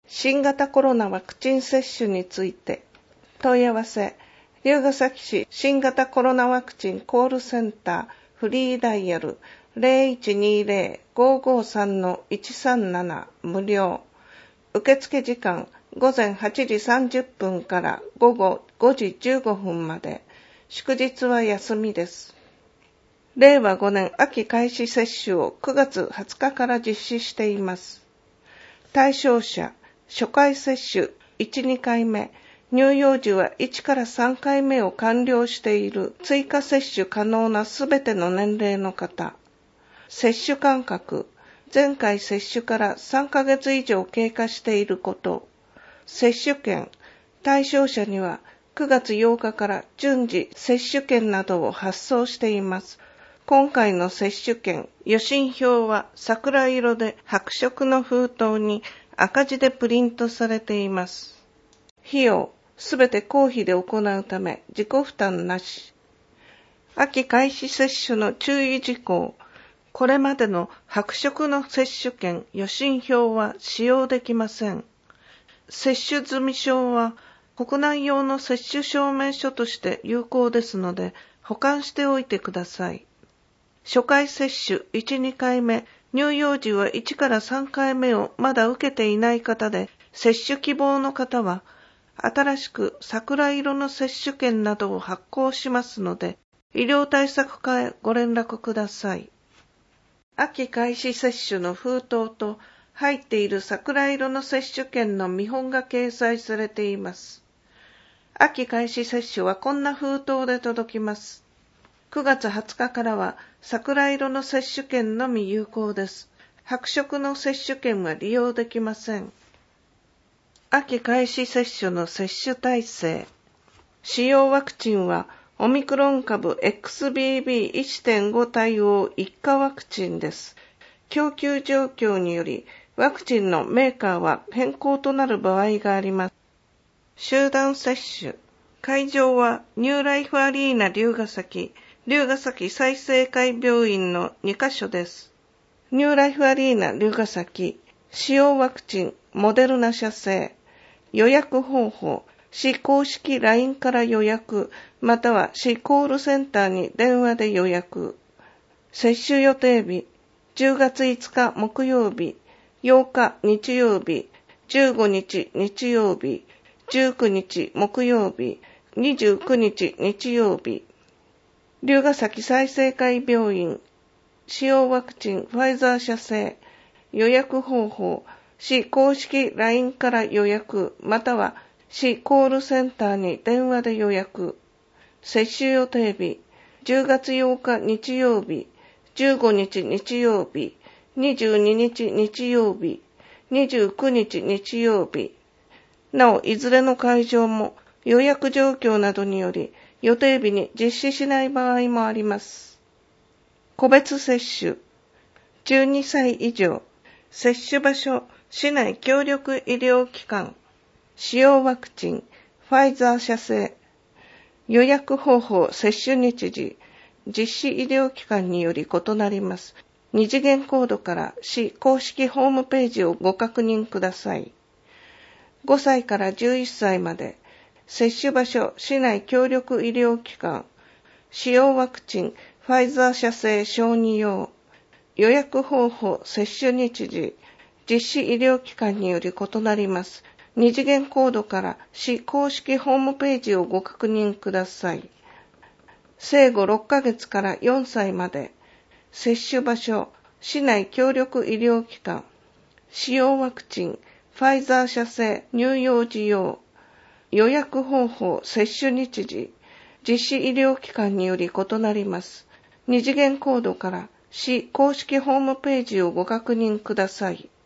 新型コロナワクチン接種について問い合わせ、龍ケ崎市新型コロナワクチンコールセンターフリーダイヤル 0120-553-137 無料。受付時間午前8時30分から午後5時15分まで。祝日は休みです。令和5年秋開始接種を9月20日から実施しています。対象者、初回接種1、2回目、乳幼児は1から3回目を完了している追加接種可能なすべての年齢の方。接種間隔、前回接種から3ヶ月以上経過していること。接種券、対象者には9月8日から順次接種券などを発送しています。今回の接種券、予診票は桜色で白色の封筒に赤字でプリントされています。費用、すべて公費で行うため自己負担なし。秋開始接種の注意事項。これまでの白色の接種券、予診票は使用できません。接種済証は国内用の接種証明書として有効ですので保管しておいてください。初回接種1、2回目、乳幼児は1から3回目をまだ受けていない方で、接種希望の方は、新しく桜色の接種券などを発行しますので、医療対策課へご連絡ください。秋開始接種の封筒と入っている桜色の接種券の見本が掲載されています。秋開始接種はこんな封筒で届きます。9月20日からは桜色の接種券のみ有効です。白色の接種券は利用できません。秋開始接種の接種体制。使用ワクチンはオミクロン株 XBB.1.5 対応一価ワクチンです。供給状況によりワクチンのメーカーは変更となる場合があります。集団接種。会場はニューライフアリーナ龍ケ崎済生会病院の2カ所です。ニューライフアリーナ龍ケ崎、使用ワクチン、モデルナ社製、予約方法、市公式 LINE から予約、または市コールセンターに電話で予約。接種予定日、10月5日木曜日、8日日曜日、15日日曜日、19日木曜日、29日日曜日。龍ケ崎済生会病院、使用ワクチンファイザー社製、予約方法、市公式 LINE から予約、または市コールセンターに電話で予約。接種予定日、10月8日日曜日、15日日曜日、22日日曜日、29日日曜日。なお、いずれの会場も予約状況などにより予定日に実施しない場合もあります。個別接種。12歳以上。接種場所、市内協力医療機関。使用ワクチン、ファイザー社製。予約方法、接種日時。実施医療機関により異なります。二次元コードから市公式ホームページをご確認ください。5歳から11歳まで。接種場所、市内協力医療機関。使用ワクチン、ファイザー社製小児用。予約方法、接種日時。実施医療機関により異なります。二次元コードから市公式ホームページをご確認ください。生後6ヶ月から4歳まで。接種場所、市内協力医療機関。使用ワクチン、ファイザー社製乳幼児用。予約方法、接種日時、実施医療機関により異なります。二次元コードから市公式ホームページをご確認ください。